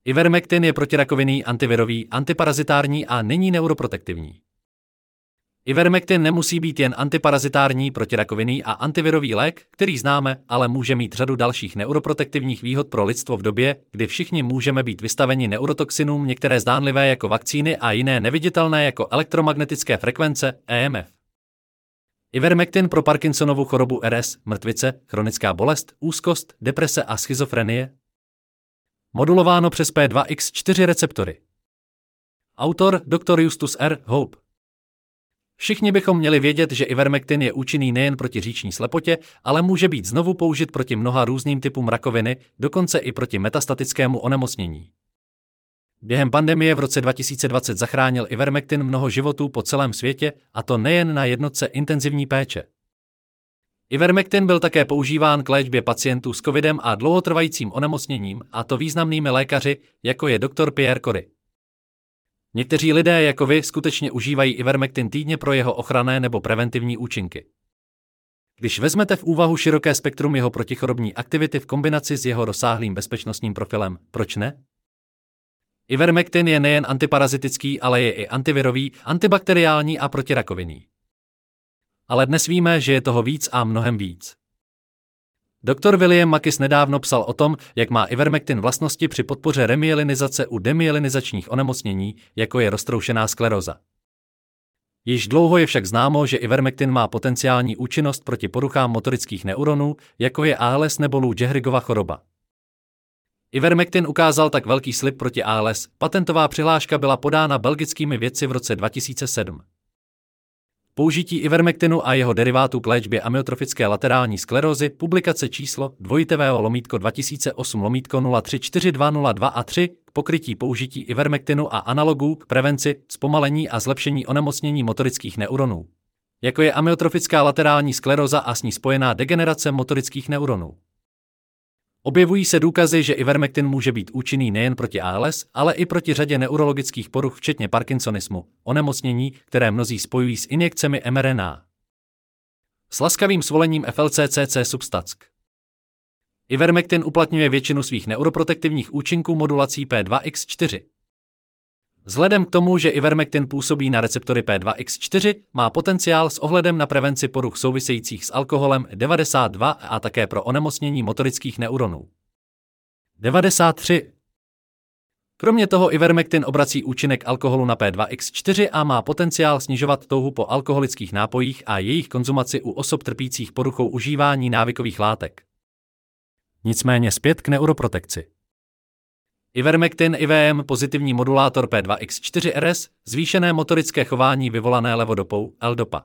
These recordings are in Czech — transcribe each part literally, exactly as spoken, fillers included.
Ivermectin je protirakovinný, antivirový, antiparazitární a není neuroprotektivní. Ivermectin nemusí být jen antiparazitární, protirakovinný a antivirový lék, který známe, ale může mít řadu dalších neuroprotektivních výhod pro lidstvo v době, kdy všichni můžeme být vystaveni neurotoxinům, některé zdánlivé jako vakcíny a jiné neviditelné jako elektromagnetické frekvence E M F. Ivermectin pro Parkinsonovu chorobu R S, mrtvice, chronická bolest, úzkost, deprese a schizofrenie. Modulováno přes P dva X čtyři receptory. Autor doktor Justus R. Hope. Všichni bychom měli vědět, že Ivermectin je účinný nejen proti říční slepotě, ale může být znovu použit proti mnoha různým typům rakoviny, dokonce i proti metastatickému onemocnění. Během pandemie v roce dva tisíce dvacet zachránil Ivermectin mnoho životů po celém světě, a to nejen na jednotce intenzivní péče. Ivermectin byl také používán k léčbě pacientů s covidem a dlouhotrvajícím onemocněním, a to významnými lékaři, jako je doktor Pierre Kory. Někteří lidé jako vy skutečně užívají Ivermectin týdně pro jeho ochranné nebo preventivní účinky. Když vezmete v úvahu široké spektrum jeho protichorobní aktivity v kombinaci s jeho rozsáhlým bezpečnostním profilem, proč ne? Ivermectin je nejen antiparazitický, ale je i antivirový, antibakteriální a protirakovinný. Ale dnes víme, že je toho víc a mnohem víc. doktor William Makis nedávno psal o tom, jak má Ivermectin vlastnosti při podpoře remyelinizace u demyelinizačních onemocnění, jako je roztroušená skleróza. Již dlouho je však známo, že Ivermectin má potenciální účinnost proti poruchám motorických neuronů, jako je A L S nebo Lou Gehrigova choroba. Ivermectin ukázal tak velký slib proti A L S, patentová přihláška byla podána belgickými vědci v roce dva tisíce sedm. Použití Ivermectinu a jeho derivátů k léčbě amyotrofické laterální sklerózy, publikace číslo dvojitevého lomítko dva tisíce osm lomítko nula tři čtyři dva nula dva a tři k pokrytí použití Ivermectinu a analogů k prevenci, zpomalení a zlepšení onemocnění motorických neuronů, jako je amyotrofická laterální skleróza a s ní spojená degenerace motorických neuronů. Objevují se důkazy, že Ivermectin může být účinný nejen proti A L S, ale i proti řadě neurologických poruch včetně parkinsonismu, onemocnění, které mnozí spojují s injekcemi M R N A. S laskavým svolením F L C C C substack. Ivermectin uplatňuje většinu svých neuroprotektivních účinků modulací P dva X čtyři. Vzhledem k tomu, že Ivermectin působí na receptory P dva X čtyři, má potenciál s ohledem na prevenci poruch souvisejících s alkoholem devadesát dva a také pro onemocnění motorických neuronů. devadesát tři. Kromě toho Ivermectin obrací účinek alkoholu na P dva X čtyři a má potenciál snižovat touhu po alkoholických nápojích a jejich konzumaci u osob trpících poruchou užívání návykových látek. Nicméně zpět k neuroprotekci. Ivermectin I V M pozitivní modulátor P dva X čtyři R S, zvýšené motorické chování vyvolané levodopou, L-dopa.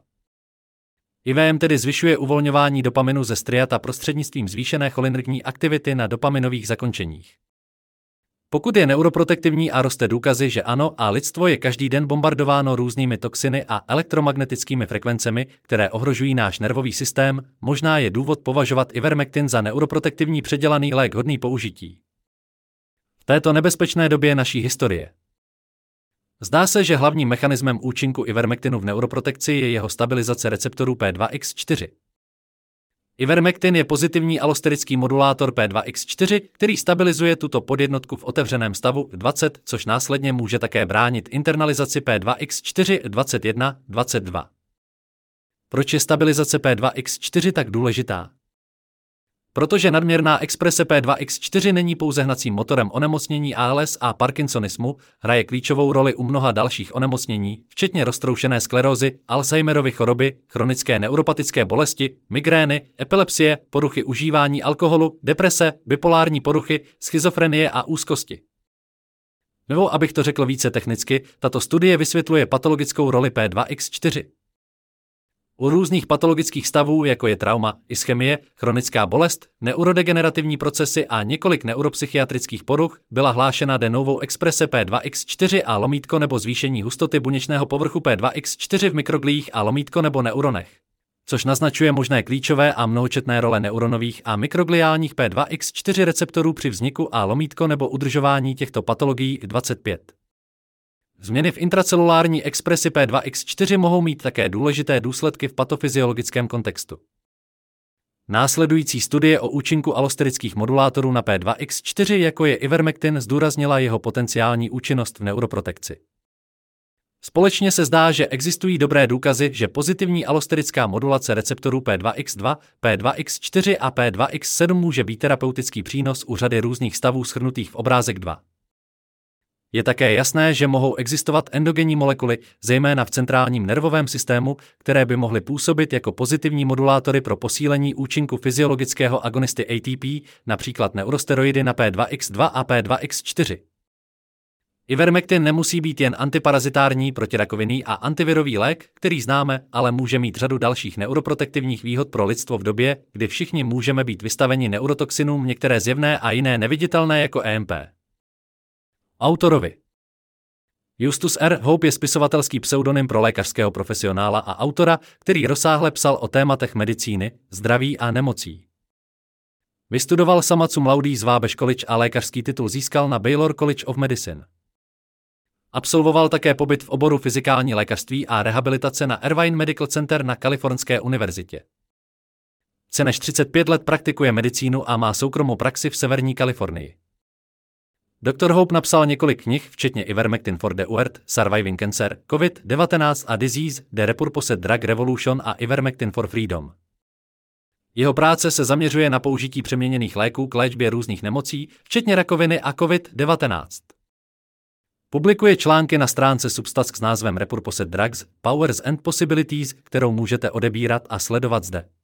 I V M tedy zvyšuje uvolňování dopaminu ze striata prostřednictvím zvýšené cholinergní aktivity na dopaminových zakončeních. Pokud je neuroprotektivní a roste důkazy, že ano, a lidstvo je každý den bombardováno různými toxiny a elektromagnetickými frekvencemi, které ohrožují náš nervový systém, možná je důvod považovat Ivermectin za neuroprotektivní předělaný lék hodný použití. V této nebezpečné době naší historie. Zdá se, že hlavním mechanismem účinku Ivermectinu v neuroprotekci je jeho stabilizace receptorů P dva X čtyři. Ivermectin je pozitivní alosterický modulátor P dva X čtyři, který stabilizuje tuto podjednotku v otevřeném stavu dvacet, což následně může také bránit internalizaci P dva X čtyři dvacet jedna dvacet dva. Proč je stabilizace P dva X čtyři tak důležitá? Protože nadměrná exprese P dva X čtyři není pouze hnacím motorem onemocnění A L S a parkinsonismu, hraje klíčovou roli u mnoha dalších onemocnění, včetně roztroušené sklerózy, Alzheimerovy choroby, chronické neuropatické bolesti, migrény, epilepsie, poruchy užívání alkoholu, deprese, bipolární poruchy, schizofrenie a úzkosti. Nebo abych to řekl více technicky, tato studie vysvětluje patologickou roli P dva X čtyři. U různých patologických stavů, jako je trauma, ischemie, chronická bolest, neurodegenerativní procesy a několik neuropsychiatrických poruch, byla hlášena de novo exprese P dva X čtyři a lomítko nebo zvýšení hustoty buněčného povrchu P dva X čtyři v mikrogliích a lomítko nebo neuronech, což naznačuje možné klíčové a mnohočetné role neuronových a mikrogliálních P dva X čtyři receptorů při vzniku a lomítko nebo udržování těchto patologií dvacet pět. Změny v intracelulární expresi P dva X čtyři mohou mít také důležité důsledky v patofyziologickém kontextu. Následující studie o účinku alosterických modulátorů na P dva X čtyři, jako je Ivermectin, zdůraznila jeho potenciální účinnost v neuroprotekci. Společně se zdá, že existují dobré důkazy, že pozitivní alosterická modulace receptorů P dva X dva, P dva X čtyři a P dva X sedm může být terapeutický přínos u řady různých stavů shrnutých v obrázek dva. Je také jasné, že mohou existovat endogenní molekuly, zejména v centrálním nervovém systému, které by mohly působit jako pozitivní modulátory pro posílení účinku fyziologického agonisty A T P, například neurosteroidy na P dva X dva a P dva X čtyři. Ivermectin nemusí být jen antiparazitární, protirakovinný a antivirový lék, který známe, ale může mít řadu dalších neuroprotektivních výhod pro lidstvo v době, kdy všichni můžeme být vystaveni neurotoxinům, některé zjevné a jiné neviditelné jako E M P. Autorovi Justus R. Hope je spisovatelský pseudonym pro lékařského profesionála a autora, který rozsáhle psal o tématech medicíny, zdraví a nemocí. Vystudoval summa cum laude z Wabash College a lékařský titul získal na Baylor College of Medicine. Absolvoval také pobyt v oboru fyzikální lékařství a rehabilitace na Irvine Medical Center na Kalifornské univerzitě. Více než třicet pět let praktikuje medicínu a má soukromou praxi v severní Kalifornii. doktor Hope napsal několik knih, včetně Ivermectin for the World, Surviving Cancer, COVID devatenáct a Disease, The Repurposed Drug Revolution a Ivermectin for Freedom. Jeho práce se zaměřuje na použití přeměněných léků k léčbě různých nemocí, včetně rakoviny a COVID devatenáct. Publikuje články na stránce Substack s názvem Repurposed Drugs, Powers and Possibilities, kterou můžete odebírat a sledovat zde.